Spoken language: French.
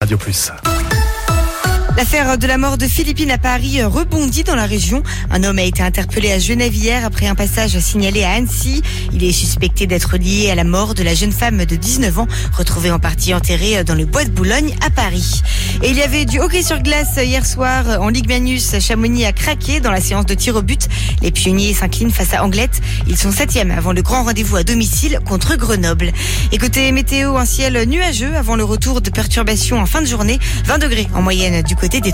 Radio Plus. L'affaire de la mort de Philippine à Paris rebondit dans la région. Un homme a été interpellé à Genève hier après un passage signalé à Annecy. Il est suspecté d'être lié à la mort de la jeune femme de 19 ans, retrouvée en partie enterrée dans le bois de Boulogne à Paris. Et il y avait du hockey sur glace hier soir en Ligue Magnus. Chamonix a craqué dans la séance de tir au but. Les pionniers s'inclinent face à Anglette. Ils sont 7e avant le grand rendez-vous à domicile contre Grenoble. Et côté météo, un ciel nuageux avant le retour de perturbations en fin de journée. 20 degrés en moyenne du côté des